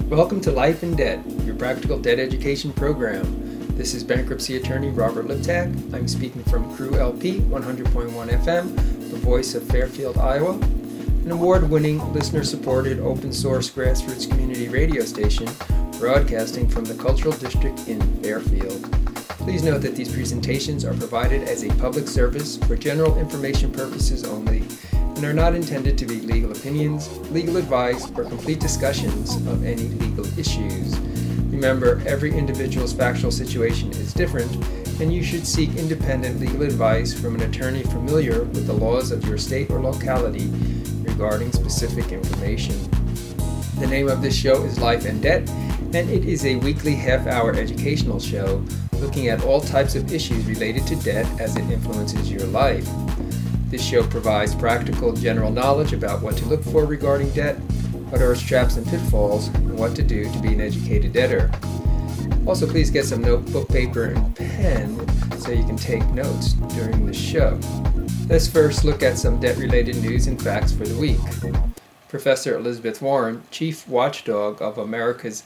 Welcome to Life in Debt, your practical debt education program. This is bankruptcy attorney Robert Liptak. I'm speaking from Crew LP 100.1 FM, the voice of Fairfield, Iowa, an award-winning, listener-supported, open-source grassroots community radio station broadcasting from the Cultural District in Fairfield. Please note that these presentations are provided as a public service for general information purposes only and are not intended to be legal opinions, legal advice, or complete discussions of any legal issues. Remember, every individual's factual situation is different, and you should seek independent legal advice from an attorney familiar with the laws of your state or locality regarding specific information. The name of this show is Life and Debt, and it is a weekly half-hour educational show looking at all types of issues related to debt as it influences your life. This show provides practical general knowledge about what to look for regarding debt, what are its traps and pitfalls, and what to do to be an educated debtor. Also, please get some notebook, paper, and pen so you can take notes during the show. Let's first look at some debt-related news and facts for the week. Professor Elizabeth Warren, chief watchdog of America's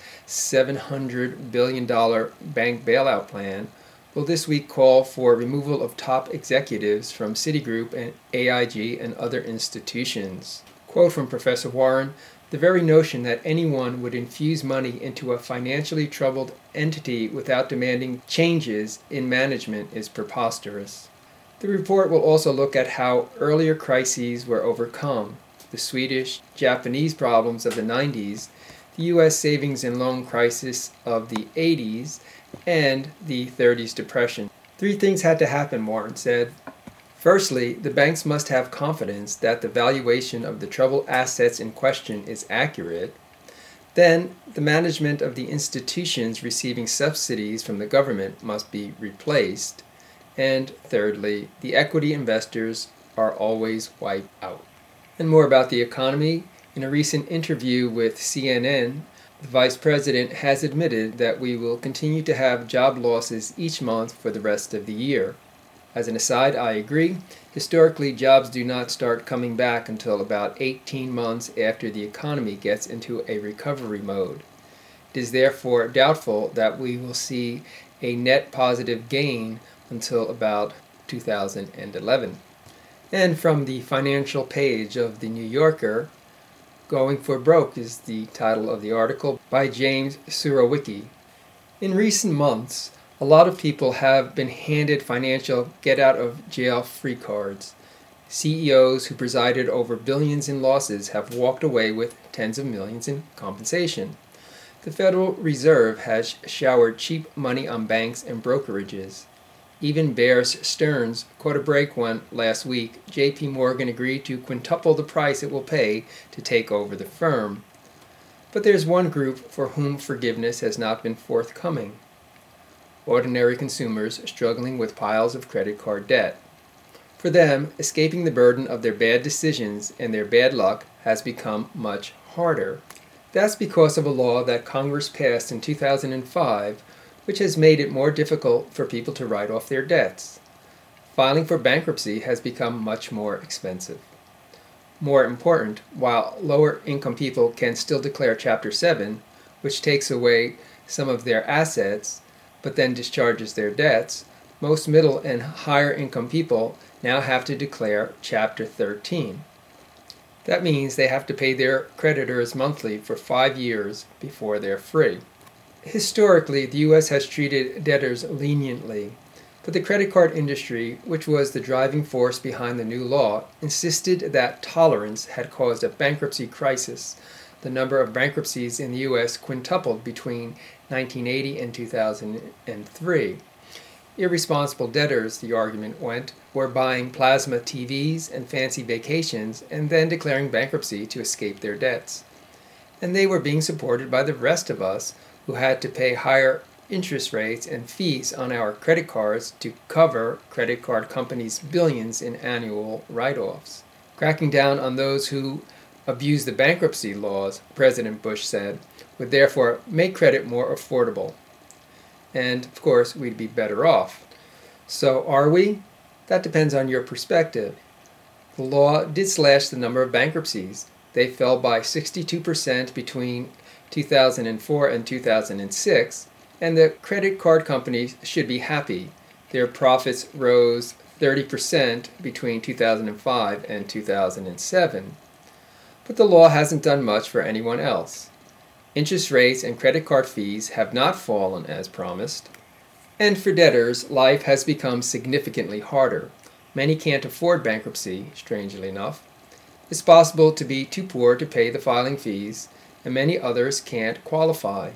$700 billion bank bailout plan, will this week call for removal of top executives from Citigroup and AIG and other institutions. Quote from Professor Warren, "The very notion that anyone would infuse money into a financially troubled entity without demanding changes in management is preposterous." The report will also look at how earlier crises were overcome, the Swedish, Japanese problems of the 90s, the U.S. savings and loan crisis of the 80s, and the 30s depression. 3 things had to happen, Warren said. Firstly, the banks must have confidence that the valuation of the troubled assets in question is accurate. Then, the management of the institutions receiving subsidies from the government must be replaced. And thirdly, the equity investors are always wiped out. And more about the economy. In a recent interview with CNN, the Vice President has admitted that we will continue to have job losses each month for the rest of the year. As an aside, I agree. Historically, jobs do not start coming back until about 18 months after the economy gets into a recovery mode. It is therefore doubtful that we will see a net positive gain until about 2011. And from the financial page of The New Yorker, "Going for Broke" is the title of the article by James Surowiecki. In recent months, a lot of people have been handed financial get-out-of-jail-free cards. CEOs who presided over billions in losses have walked away with tens of millions in compensation. The Federal Reserve has showered cheap money on banks and brokerages. Even Bear Stearns caught a break when, last week, J.P. Morgan agreed to quintuple the price it will pay to take over the firm. But there's one group for whom forgiveness has not been forthcoming: ordinary consumers struggling with piles of credit card debt. For them, escaping the burden of their bad decisions and their bad luck has become much harder. That's because of a law that Congress passed in 2005, which has made it more difficult for people to write off their debts. Filing for bankruptcy has become much more expensive. More important, while lower-income people can still declare Chapter 7, which takes away some of their assets, but then discharges their debts, most middle and higher-income people now have to declare Chapter 13. That means they have to pay their creditors monthly for 5 years before they're free. Historically, the U.S. has treated debtors leniently, but the credit card industry, which was the driving force behind the new law, insisted that tolerance had caused a bankruptcy crisis. The number of bankruptcies in the U.S. quintupled between 1980 and 2003. Irresponsible debtors, the argument went, were buying plasma TVs and fancy vacations and then declaring bankruptcy to escape their debts. And they were being supported by the rest of us, who had to pay higher interest rates and fees on our credit cards to cover credit card companies' billions in annual write-offs. Cracking down on those who abuse the bankruptcy laws, President Bush said, would therefore make credit more affordable. And, of course, we'd be better off. So are we? That depends on your perspective. The law did slash the number of bankruptcies, They fell by 62% between 2004 and 2006, and the credit card companies should be happy. Their profits rose 30% between 2005 and 2007. But the law hasn't done much for anyone else. Interest rates and credit card fees have not fallen as promised. And for debtors, life has become significantly harder. Many can't afford bankruptcy, strangely enough. It's possible to be too poor to pay the filing fees, and many others can't qualify.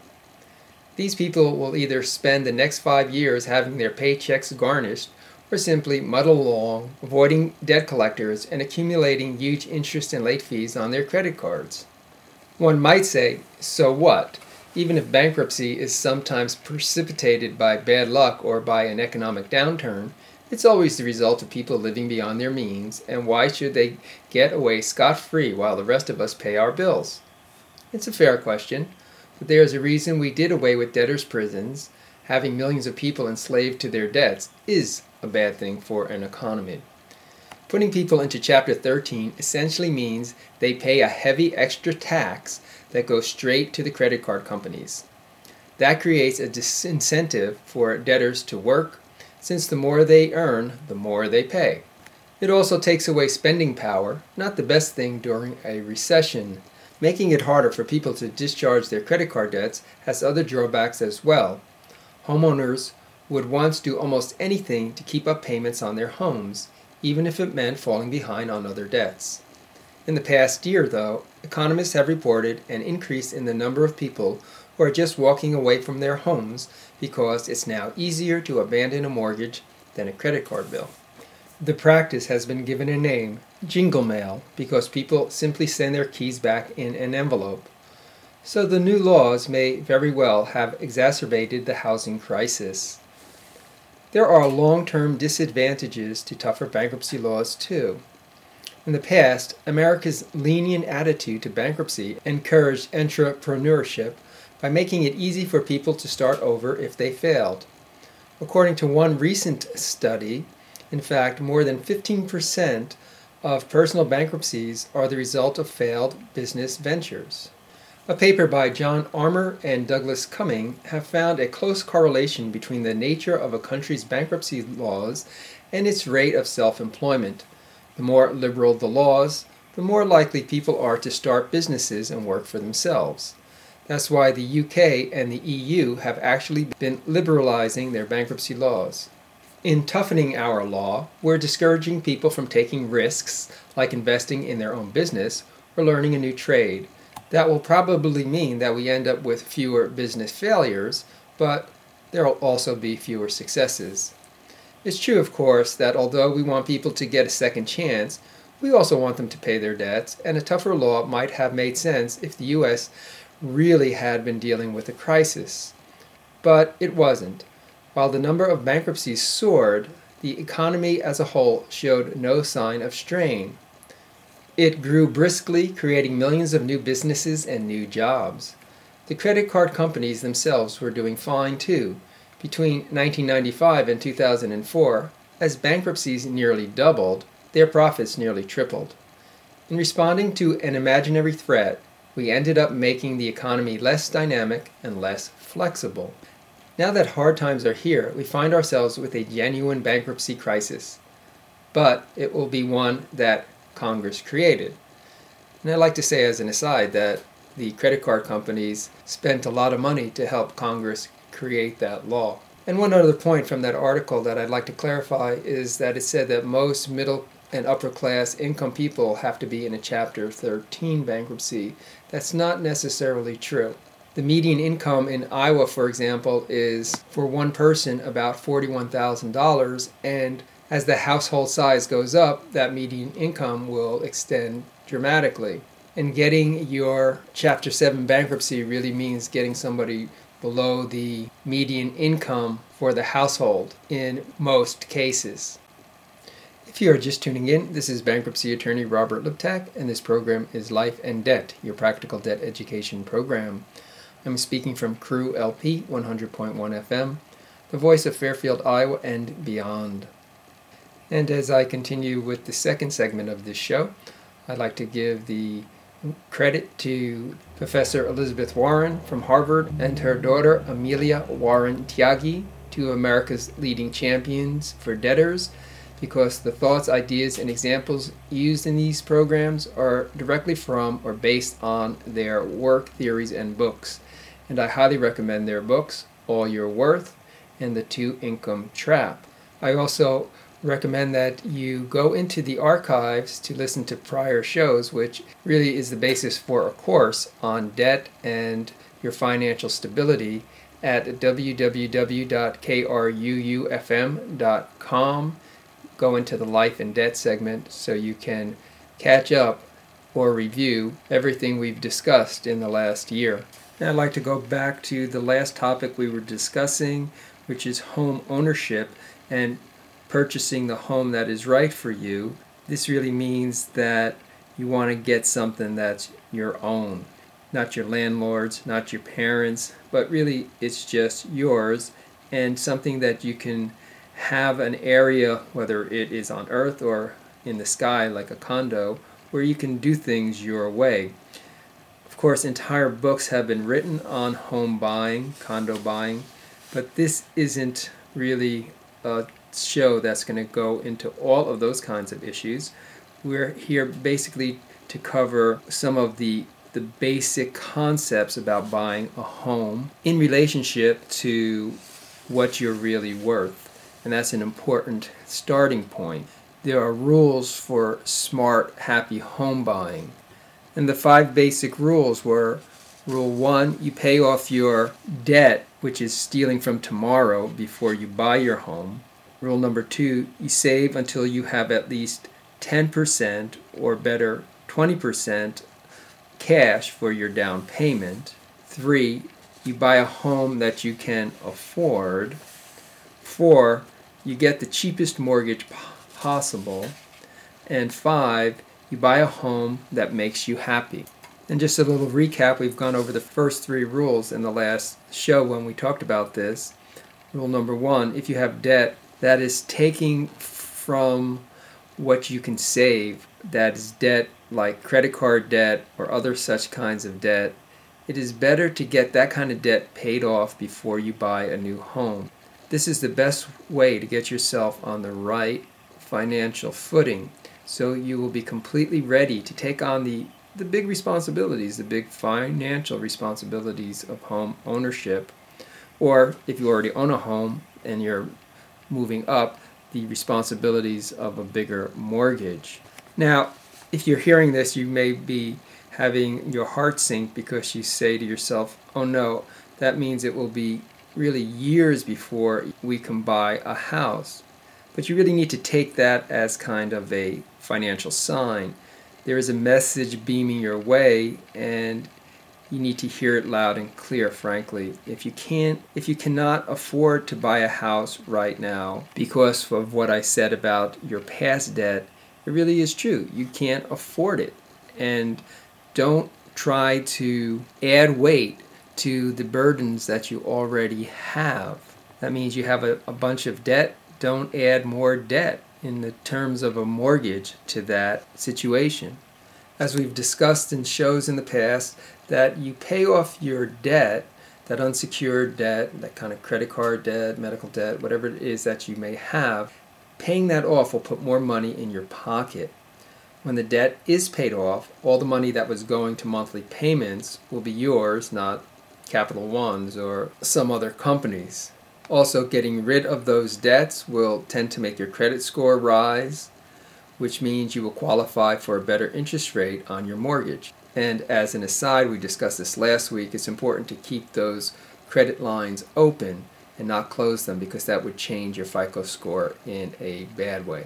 These people will either spend the next 5 years having their paychecks garnished or simply muddle along, avoiding debt collectors and accumulating huge interest and late fees on their credit cards. One might say, so what? Even if bankruptcy is sometimes precipitated by bad luck or by an economic downturn, it's always the result of people living beyond their means, and why should they get away scot-free while the rest of us pay our bills? It's a fair question, but there is a reason we did away with debtors' prisons. Having millions of people enslaved to their debts is a bad thing for an economy. Putting people into Chapter 13 essentially means they pay a heavy extra tax that goes straight to the credit card companies. That creates a disincentive for debtors to work, since the more they earn, the more they pay. It also takes away spending power, not the best thing during a recession. Making it harder for people to discharge their credit card debts has other drawbacks as well. Homeowners would once do almost anything to keep up payments on their homes, even if it meant falling behind on other debts. In the past year, though, economists have reported an increase in the number of people who are just walking away from their homes because it's now easier to abandon a mortgage than a credit card bill. The practice has been given a name, jingle mail, because people simply send their keys back in an envelope. So the new laws may very well have exacerbated the housing crisis. There are long-term disadvantages to tougher bankruptcy laws, too. In the past, America's lenient attitude to bankruptcy encouraged entrepreneurship by making it easy for people to start over if they failed. According to one recent study, in fact, more than 15% of personal bankruptcies are the result of failed business ventures. A paper by John Armour and Douglas Cumming have found a close correlation between the nature of a country's bankruptcy laws and its rate of self-employment. The more liberal the laws, the more likely people are to start businesses and work for themselves. That's why the UK and the EU have actually been liberalizing their bankruptcy laws. In toughening our law, we're discouraging people from taking risks, like investing in their own business or learning a new trade. That will probably mean that we end up with fewer business failures, but there will also be fewer successes. It's true, of course, that although we want people to get a second chance, we also want them to pay their debts, and a tougher law might have made sense if the U.S. really had been dealing with a crisis. But it wasn't. While the number of bankruptcies soared, the economy as a whole showed no sign of strain. It grew briskly, creating millions of new businesses and new jobs. The credit card companies themselves were doing fine too. Between 1995 and 2004, as bankruptcies nearly doubled, their profits nearly tripled. In responding to an imaginary threat, we ended up making the economy less dynamic and less flexible. Now that hard times are here, we find ourselves with a genuine bankruptcy crisis. But it will be one that Congress created. And I'd like to say as an aside that the credit card companies spent a lot of money to help Congress create that law. And one other point from that article that I'd like to clarify is that it said that most middle and upper class income people have to be in a Chapter 13 bankruptcy. That's not necessarily true. The median income in Iowa, for example, is for one person about $41,000, and as the household size goes up, that median income will extend dramatically. And getting your Chapter 7 bankruptcy really means getting somebody below the median income for the household in most cases. If you are just tuning in, this is bankruptcy attorney Robert Liptak, and this program is Life and Debt, your practical debt education program. I'm speaking from Crew LP 100.1 FM, the voice of Fairfield, Iowa, and beyond. And as I continue with the second segment of this show, I'd like to give the Credit to Professor Elizabeth Warren from Harvard and her daughter Amelia Warren Tyagi, two of America's leading champions for debtors, because the thoughts, ideas, and examples used in these programs are directly from or based on their work, theories, and books. And I highly recommend their books, All Your Worth and The Two-Income Trap. I also recommend that you go into the archives to listen to prior shows, which really is the basis for a course on debt and your financial stability at www.kruufm.com. Go into the Life and Debt segment so you can catch up or review everything we've discussed in the last year. Now I'd like to go back to the last topic we were discussing, which is home ownership and purchasing the home that is right for you. This really means that you want to get something that's your own, not your landlord's, not your parents', but really it's just yours, and something that you can have an area, whether it is on earth or in the sky like a condo, where you can do things your way. Of course, entire books have been written on home buying, condo buying, but this isn't really a show that's going to go into all of those kinds of issues. We're here basically to cover some of the basic concepts about buying a home in relationship to what you're really worth. And that's an important starting point. There are rules for smart, happy home buying. And the 5 basic rules were: Rule 1, you pay off your debt, which is stealing from tomorrow, before you buy your home. Rule number 2, you save until you have at least 10% or better 20% cash for your down payment. 3, you buy a home that you can afford. 4, you get the cheapest mortgage possible. And 5, you buy a home that makes you happy. And just a little recap, we've gone over the first 3 rules in the last show when we talked about this. Rule number 1, if you have debt, that is taking from what you can save, that is debt like credit card debt or other such kinds of debt, it is better to get that kind of debt paid off before you buy a new home. This is the best way to get yourself on the right financial footing, so you will be completely ready to take on the big responsibilities, the big financial responsibilities of home ownership, or if you already own a home and you're moving up, the responsibilities of a bigger mortgage. Now, if you're hearing this, you may be having your heart sink because you say to yourself, oh no, that means it will be really years before we can buy a house. But you really need to take that as kind of a financial sign. There is a message beaming your way, and you need to hear it loud and clear, frankly. If you cannot afford to buy a house right now because of what I said about your past debt, it really is true. You can't afford it. And don't try to add weight to the burdens that you already have. That means you have a bunch of debt. Don't add more debt in the terms of a mortgage to that situation. As we've discussed in shows in the past, that you pay off your debt, that unsecured debt, that kind of credit card debt, medical debt, whatever it is that you may have, paying that off will put more money in your pocket. When the debt is paid off, all the money that was going to monthly payments will be yours, not Capital One's or some other company's. Also, getting rid of those debts will tend to make your credit score rise, which means you will qualify for a better interest rate on your mortgage. And as an aside, we discussed this last week, it's important to keep those credit lines open and not close them, because that would change your FICO score in a bad way.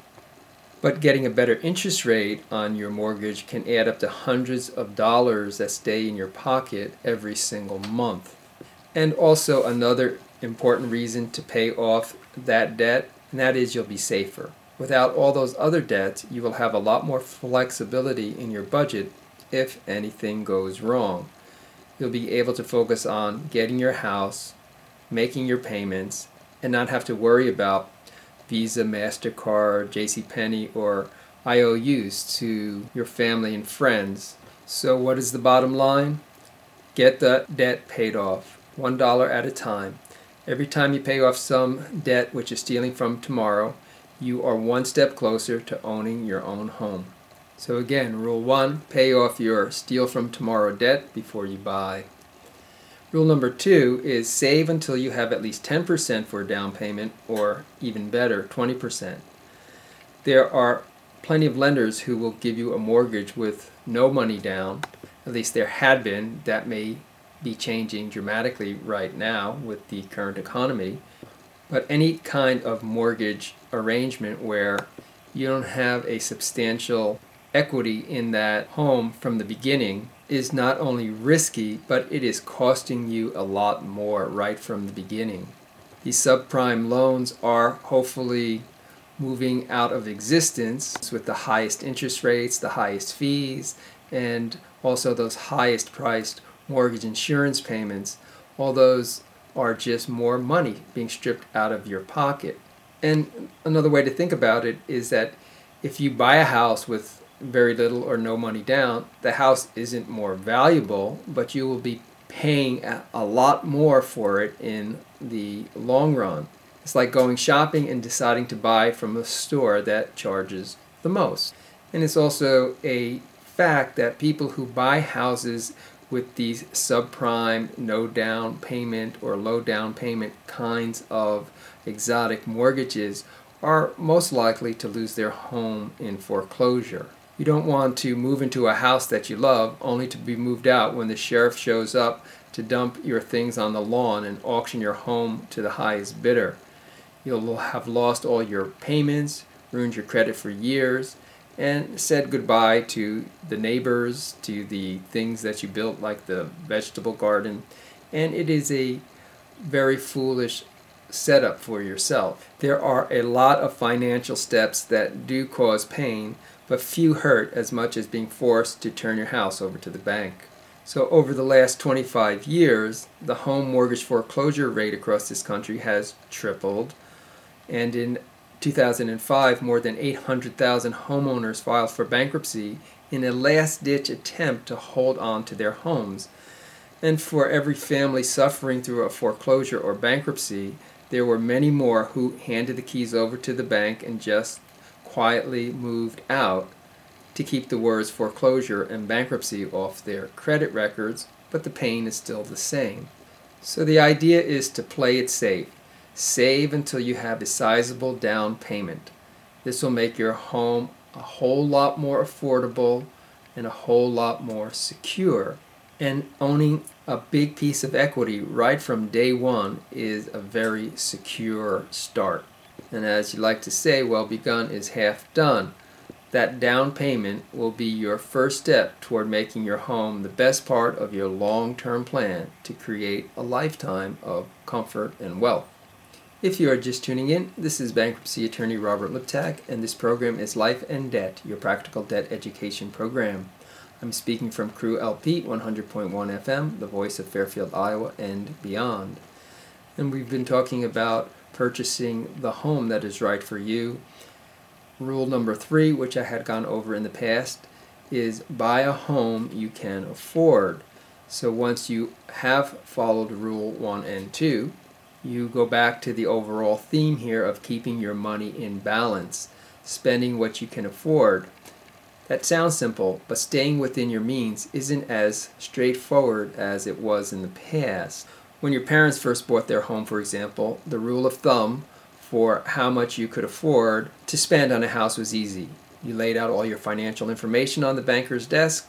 But getting a better interest rate on your mortgage can add up to hundreds of dollars that stay in your pocket every single month. And also another important reason to pay off that debt, and that is you'll be safer. Without all those other debts, you will have a lot more flexibility in your budget if anything goes wrong. You'll be able to focus on getting your house, making your payments, and not have to worry about Visa, MasterCard, JCPenney, or IOUs to your family and friends. So what is the bottom line? Get the debt paid off, $1 at a time. Every time you pay off some debt which is stealing from tomorrow, you are one step closer to owning your own home. So again, rule 1, pay off your steal from tomorrow debt before you buy. Rule number 2 is save until you have at least 10% for a down payment, or even better, 20%. There are plenty of lenders who will give you a mortgage with no money down. At least there had been. That may be changing dramatically right now with the current economy. But any kind of mortgage arrangement where you don't have a substantial equity in that home from the beginning is not only risky, but it is costing you a lot more right from the beginning. These subprime loans are hopefully moving out of existence with the highest interest rates, the highest fees, and also those highest priced mortgage insurance payments. All those are just more money being stripped out of your pocket. And another way to think about it is that if you buy a house with very little or no money down, the house isn't more valuable, but you will be paying a lot more for it in the long run. It's like going shopping and deciding to buy from a store that charges the most. And it's also a fact that people who buy houses with these subprime, no down payment or low down payment kinds of exotic mortgages are most likely to lose their home in foreclosure. You don't want to move into a house that you love only to be moved out when the sheriff shows up to dump your things on the lawn and auction your home to the highest bidder. You'll have lost all your payments, ruined your credit for years, and said goodbye to the neighbors, to the things that you built like the vegetable garden, and it is a very foolish setup for yourself. There are a lot of financial steps that do cause pain, but few hurt as much as being forced to turn your house over to the bank. So over the last 25 years, the home mortgage foreclosure rate across this country has tripled, and in 2005, more than 800,000 homeowners filed for bankruptcy in a last-ditch attempt to hold on to their homes. And for every family suffering through a foreclosure or bankruptcy, there were many more who handed the keys over to the bank and just quietly moved out to keep the words foreclosure and bankruptcy off their credit records, but the pain is still the same. So the idea is to play it safe. Save until you have a sizable down payment. This will make your home a whole lot more affordable and a whole lot more secure. And owning a big piece of equity right from day one is a very secure start. And as you like to say, well begun is half done. That down payment will be your first step toward making your home the best part of your long-term plan to create a lifetime of comfort and wealth. If you are just tuning in, this is bankruptcy attorney Robert Liptak, and this program is Life and Debt, your practical debt education program. I'm speaking from Crew LP 100.1 FM, the voice of Fairfield, Iowa, and beyond. And we've been talking about purchasing the home that is right for you. Rule number 3, which I had gone over in the past, is buy a home you can afford. So once you have followed rule 1 and 2, you go back to the overall theme here of keeping your money in balance, spending what you can afford. That sounds simple, but staying within your means isn't as straightforward as it was in the past. When your parents first bought their home, for example, the rule of thumb for how much you could afford to spend on a house was easy. You laid out all your financial information on the banker's desk.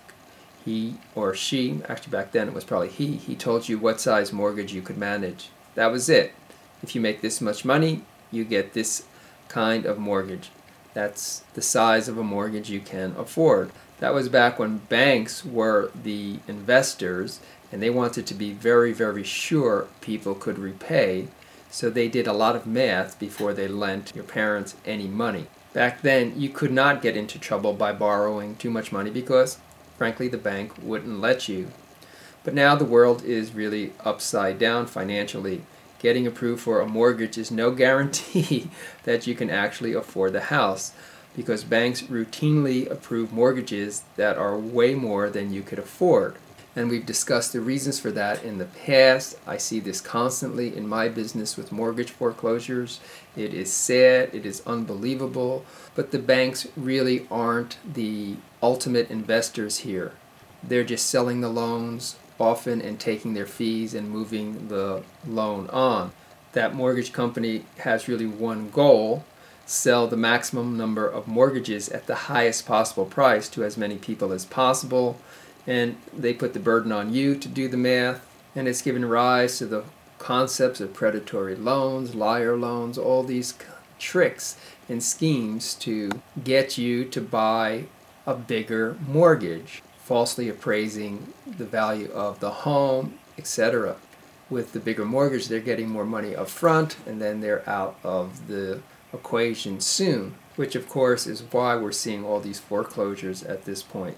He or she, actually back then it was probably he told you what size mortgage you could manage. That was it. If you make this much money, you get this kind of mortgage. That's the size of a mortgage you can afford. That was back when banks were the investors and they wanted to be very, very sure people could repay. So they did a lot of math before they lent your parents any money. Back then, you could not get into trouble by borrowing too much money because, frankly, the bank wouldn't let you. But now the world is really upside down financially. Getting approved for a mortgage is no guarantee that you can actually afford the house. because banks routinely approve mortgages that are way more than you could afford. And we've discussed the reasons for that in the past. I see this constantly in my business with mortgage foreclosures. It is sad, it is unbelievable, but the banks really aren't the ultimate investors here. They're just selling the loans often and taking their fees and moving the loan on. That mortgage company has really one goal: sell the maximum number of mortgages at the highest possible price to as many people as possible. And they put the burden on you to do the math, and it's given rise to the concepts of predatory loans, liar loans, all these tricks and schemes to get you to buy a bigger mortgage, falsely appraising the value of the home, etc. With the bigger mortgage, they're getting more money up front, and then they're out of the equation soon, which of course is why we're seeing all these foreclosures at this point.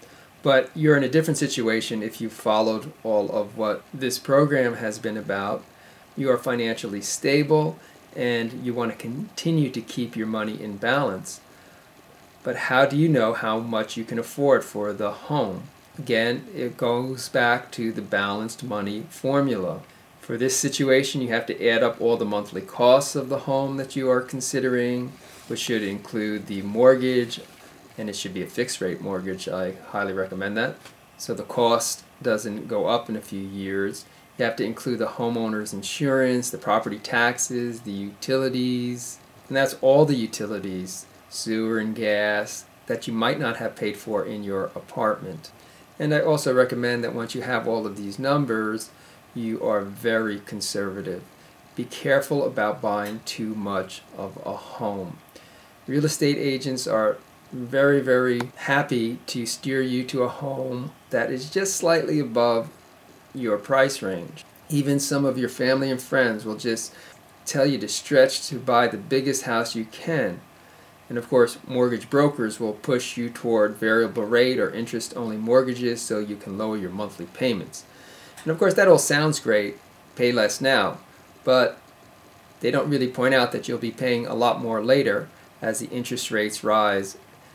But you're in a different situation if you followed all of what this program has been about. You are financially stable and you want to continue to keep your money in balance. But how do you know how much you can afford for the home? Again, it goes back to the balanced money formula. For this situation, you have to add up all the monthly costs of the home that you are considering, which should include the mortgage, and it should be a fixed rate mortgage. I highly recommend that. So the cost doesn't go up in a few years. You have to include the homeowner's insurance, the property taxes, the utilities, and that's all the utilities, sewer and gas, that you might not have paid for in your apartment. And I also recommend that once you have all of these numbers, you are very conservative. Be careful about buying too much of a home. Real estate agents are very, very happy to steer you to a home that is just slightly above your price range. Even some of your family and friends will just tell you to stretch to buy the biggest house you can. And of course, mortgage brokers will push you toward variable rate or interest-only mortgages so you can lower your monthly payments. And of course, that all sounds great, pay less now, but they don't really point out that you'll be paying a lot more later as the interest rates rise.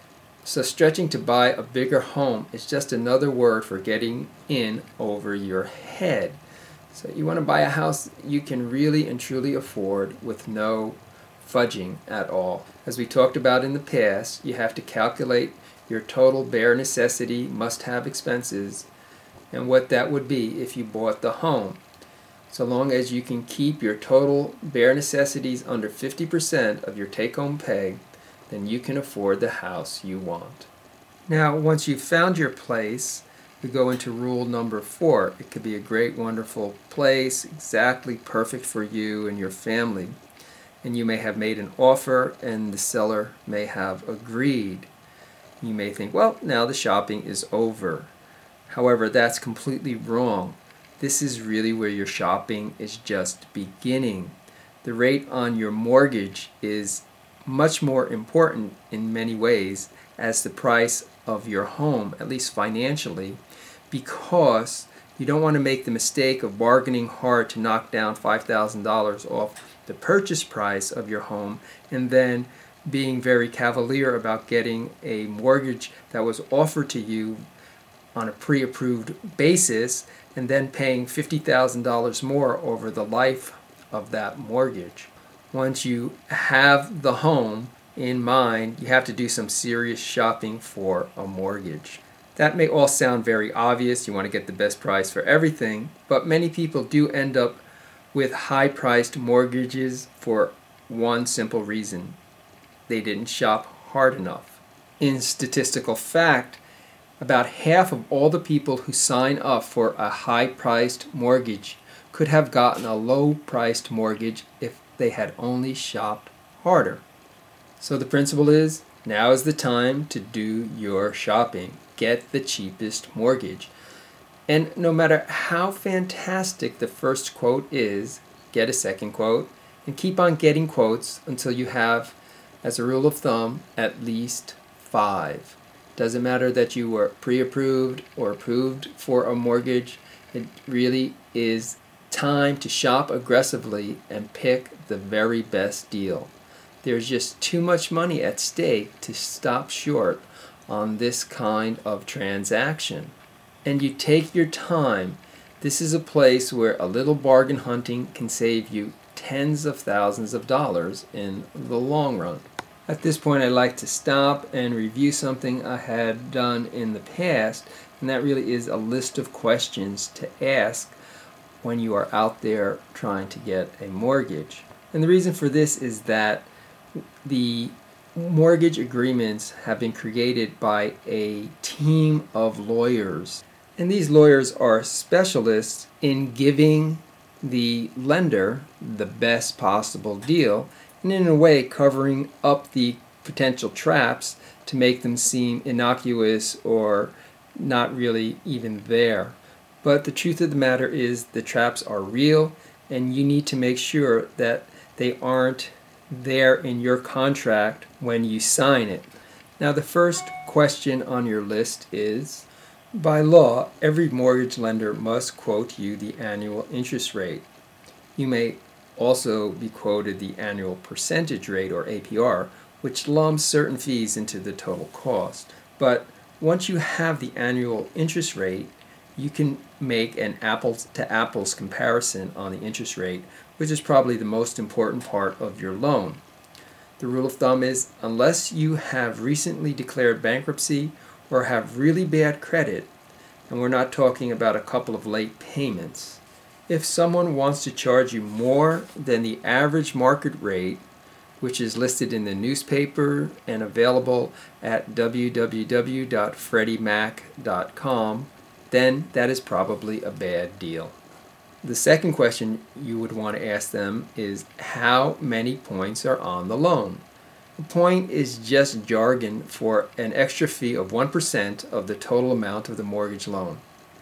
So stretching to buy a bigger home is just another word for getting in over your head. So you want to buy a house you can really and truly afford with no fudging at all. As we talked about in the past, you have to calculate your total bare necessity must-have expenses and what that would be if you bought the home. So long as you can keep your total bare necessities under 50% of your take-home pay, then you can afford the house you want. Now, once you've found your place, we go into rule number 4. It could be a great, wonderful place, exactly perfect for you and your family. And you may have made an offer and the seller may have agreed. You may think, well, now the shopping is over. However, that's completely wrong. This is really where your shopping is just beginning. The rate on your mortgage is much more important in many ways as the price of your home, at least financially, because you don't want to make the mistake of bargaining hard to knock down $5,000 off the purchase price of your home and then being very cavalier about getting a mortgage that was offered to you on a pre-approved basis and then paying $50,000 more over the life of that mortgage. Once you have the home in mind, you have to do some serious shopping for a mortgage. That may all sound very obvious. You want to get the best price for everything, but many people do end up with high-priced mortgages for one simple reason. They didn't shop hard enough. In statistical fact, about half of all the people who sign up for a high-priced mortgage could have gotten a low-priced mortgage if they had only shopped harder. So the principle is, now is the time to do your shopping. Get the cheapest mortgage. And no matter how fantastic the first quote is, get a second quote and keep on getting quotes until you have, as a rule of thumb, at least 5. Doesn't matter that you were pre-approved or approved for a mortgage. It really is time to shop aggressively and pick the very best deal. There's just too much money at stake to stop short on this kind of transaction. And you take your time. This is a place where a little bargain hunting can save you tens of thousands of dollars in the long run. At this point, I'd like to stop and review something I had done in the past, and that really is a list of questions to ask when you are out there trying to get a mortgage. And the reason for this is that the mortgage agreements have been created by a team of lawyers. And these lawyers are specialists in giving the lender the best possible deal, and in a way covering up the potential traps to make them seem innocuous or not really even there. But the truth of the matter is the traps are real, and you need to make sure that they aren't there in your contract when you sign it. Now, the first question on your list is, by law, every mortgage lender must quote you the annual interest rate. You may also be quoted the annual percentage rate, or APR, which lumps certain fees into the total cost. But once you have the annual interest rate, you can make an apples-to-apples comparison on the interest rate, which is probably the most important part of your loan. The rule of thumb is, unless you have recently declared bankruptcy or have really bad credit, and we're not talking about a couple of late payments, if someone wants to charge you more than the average market rate, which is listed in the newspaper and available at www.freddiemac.com, then that is probably a bad deal. The second question you would want to ask them is, how many points are on the loan? A point is just jargon for an extra fee of 1% of the total amount of the mortgage loan.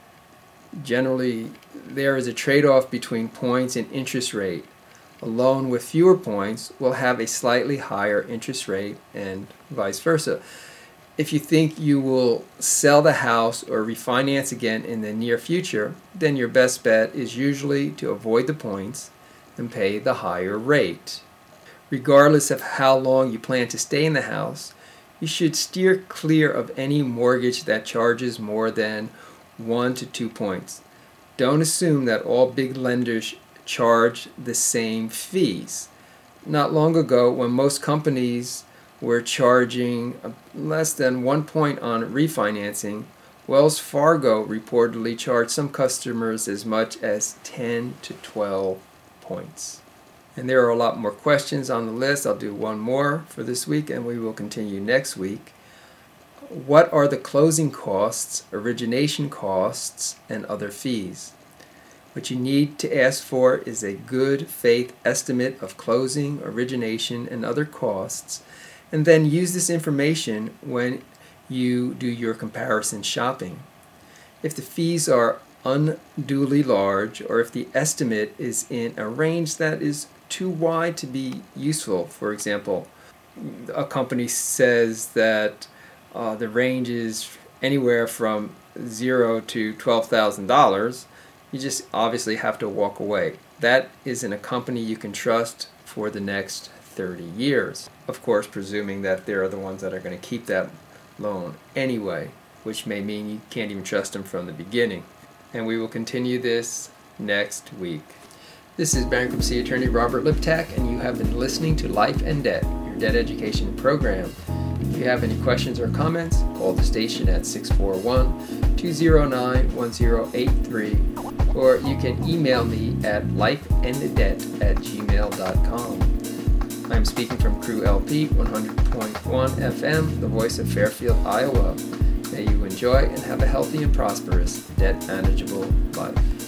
Generally, there is a trade-off between points and interest rate. A loan with fewer points will have a slightly higher interest rate, and vice versa. If you think you will sell the house or refinance again in the near future, then your best bet is usually to avoid the points and pay the higher rate. Regardless of how long you plan to stay in the house, you should steer clear of any mortgage that charges more than 1 to 2 points. Don't assume that all big lenders charge the same fees. Not long ago, when most companies were charging less than 1 point on refinancing, Wells Fargo reportedly charged some customers as much as 10 to 12 points. And there are a lot more questions on the list. I'll do one more for this week, and we will continue next week. What are the closing costs, origination costs, and other fees? What you need to ask for is a good faith estimate of closing, origination, and other costs, and then use this information when you do your comparison shopping. If the fees are unduly large, or if the estimate is in a range that is too wide to be useful, for example, a company says that the range is anywhere from $0 to $12,000, you just obviously have to walk away. That isn't a company you can trust for the next 30 years. Of course, presuming that they're the ones that are going to keep that loan anyway, which may mean you can't even trust them from the beginning. And we will continue this next week. This is bankruptcy attorney Robert Liptak, and you have been listening to Life and Debt, your debt education program. If you have any questions or comments, call the station at 641-209-1083, or you can email me at lifeanddebt@gmail.com. I'm speaking from Crew LP 100.1 FM, the voice of Fairfield, Iowa. May you enjoy and have a healthy and prosperous, debt manageable life.